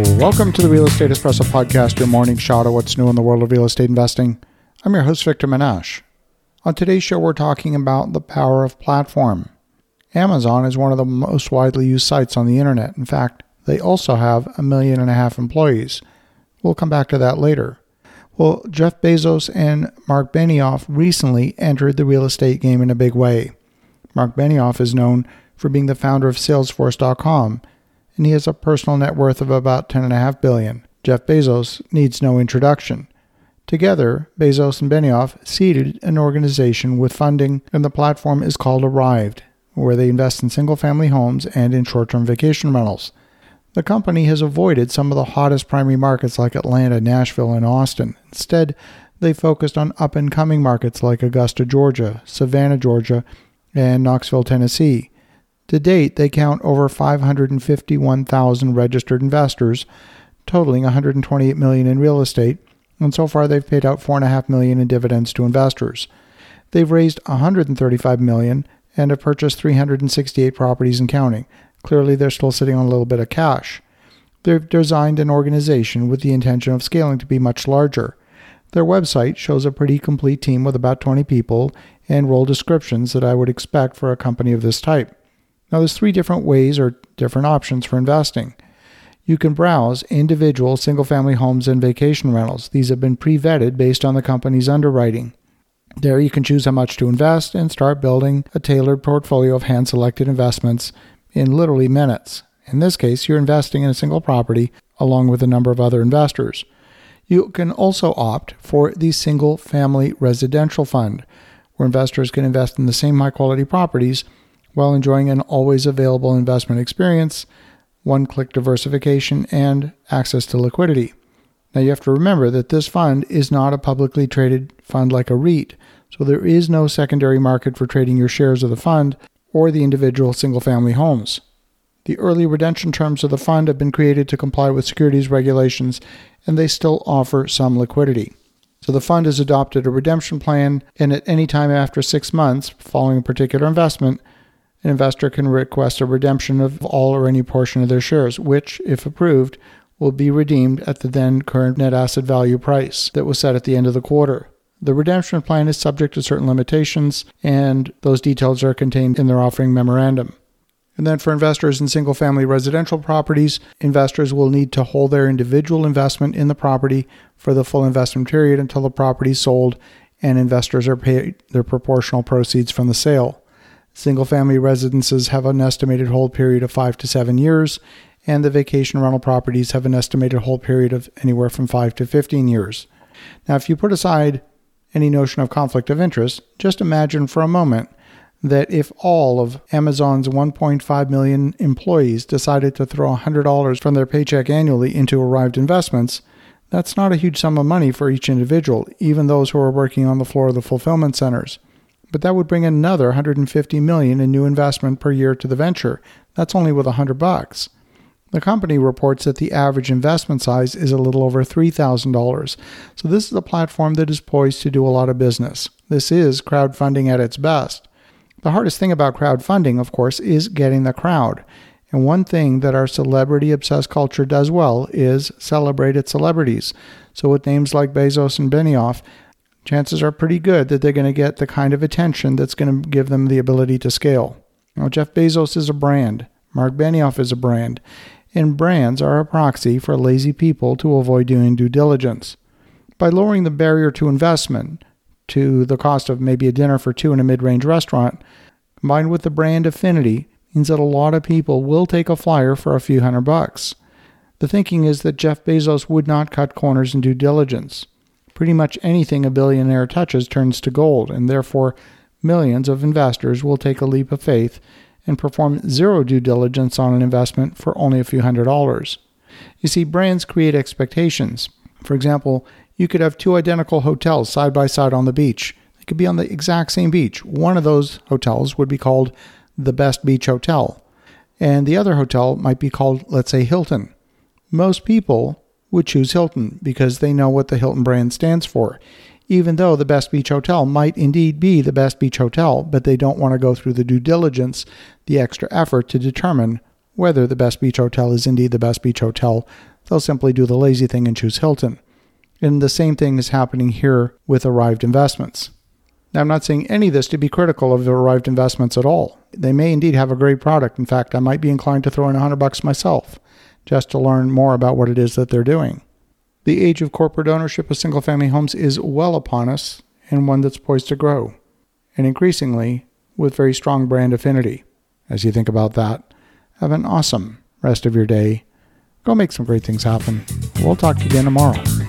Welcome to the Real Estate Espresso Podcast, your morning shot of what's new in the world of real estate investing. I'm your host, Victor Menashe. On today's show, we're talking about the power of platform. Amazon is one of the most widely used sites on the internet. In fact, they also have 1.5 million employees. We'll come back to that later. Well, Jeff Bezos and Mark Benioff recently entered the real estate game in a big way. Mark Benioff is known for being the founder of Salesforce.com, and he has a personal net worth of about $10.5 billion. Jeff Bezos needs no introduction. Together, Bezos and Benioff seeded an organization with funding, and the platform is called Arrived, where they invest in single-family homes and in short-term vacation rentals. The company has avoided some of the hottest primary markets like Atlanta, Nashville, and Austin. Instead, they focused on up-and-coming markets like Augusta, Georgia, Savannah, Georgia, and Knoxville, Tennessee. To date, they count over 551,000 registered investors, totaling $128 million in real estate, and so far they've paid out $4.5 million in dividends to investors. They've raised $135 million and have purchased 368 properties and counting. Clearly, they're still sitting on a little bit of cash. They've designed an organization with the intention of scaling to be much larger. Their website shows a pretty complete team with about 20 people and role descriptions that I would expect for a company of this type. Now, there's 3 different ways or different options for investing. You can browse individual single-family homes and vacation rentals. These have been pre-vetted based on the company's underwriting. There you can choose how much to invest and start building a tailored portfolio of hand-selected investments in literally minutes. In this case, you're investing in a single property along with a number of other investors. You can also opt for the single-family residential fund, where investors can invest in the same high-quality properties while enjoying an always available investment experience, one-click diversification, and access to liquidity. Now you have to remember that this fund is not a publicly traded fund like a REIT, so there is no secondary market for trading your shares of the fund or the individual single-family homes. The early redemption terms of the fund have been created to comply with securities regulations, and they still offer some liquidity. So the fund has adopted a redemption plan, and at any time after 6 months following a particular investment, an investor can request a redemption of all or any portion of their shares, which, if approved, will be redeemed at the then current net asset value price that was set at the end of the quarter. The redemption plan is subject to certain limitations, and those details are contained in their offering memorandum. And then for investors in single-family residential properties, investors will need to hold their individual investment in the property for the full investment period until the property is sold and investors are paid their proportional proceeds from the sale. Single-family residences have an estimated hold period of 5 to 7 years, and the vacation rental properties have an estimated hold period of anywhere from 5 to 15 years. Now, if you put aside any notion of conflict of interest, just imagine for a moment that if all of Amazon's 1.5 million employees decided to throw $100 from their paycheck annually into Arrived Investments, that's not a huge sum of money for each individual, even those who are working on the floor of the fulfillment centers. But that would bring another $150 million in new investment per year to the venture. That's only with $100. The company reports that the average investment size is a little over $3,000. So this is a platform that is poised to do a lot of business. This is crowdfunding at its best. The hardest thing about crowdfunding, of course, is getting the crowd. And one thing that our celebrity-obsessed culture does well is celebrate its celebrities. So with names like Bezos and Benioff, chances are pretty good that they're going to get the kind of attention that's going to give them the ability to scale. Now, Jeff Bezos is a brand. Mark Benioff is a brand. And brands are a proxy for lazy people to avoid doing due diligence. By lowering the barrier to investment to the cost of maybe a dinner for 2 in a mid-range restaurant, combined with the brand affinity, means that a lot of people will take a flyer for a few $100. The thinking is that Jeff Bezos would not cut corners in due diligence. Pretty much anything a billionaire touches turns to gold, and therefore millions of investors will take a leap of faith and perform zero due diligence on an investment for only a few $100s. You see, brands create expectations. For example, you could have 2 identical hotels side by side on the beach. They could be on the exact same beach. One of those hotels would be called the Best Beach Hotel, and the other hotel might be called, let's say, Hilton. Most people would choose Hilton because they know what the Hilton brand stands for. Even though the Best Beach Hotel might indeed be the Best Beach Hotel, but they don't want to go through the due diligence, the extra effort to determine whether the best beach hotel is indeed the best beach hotel. They'll simply do the lazy thing and choose Hilton. And the same thing is happening here with Arrived Investments. Now, I'm not saying any of this to be critical of Arrived Investments at all. They may indeed have a great product. In fact, I might be inclined to throw in $100 myself just to learn more about what it is that they're doing. The age of corporate ownership of single-family homes is well upon us, and one that's poised to grow, and increasingly with very strong brand affinity. As you think about that, have an awesome rest of your day. Go make some great things happen. We'll talk to you again tomorrow.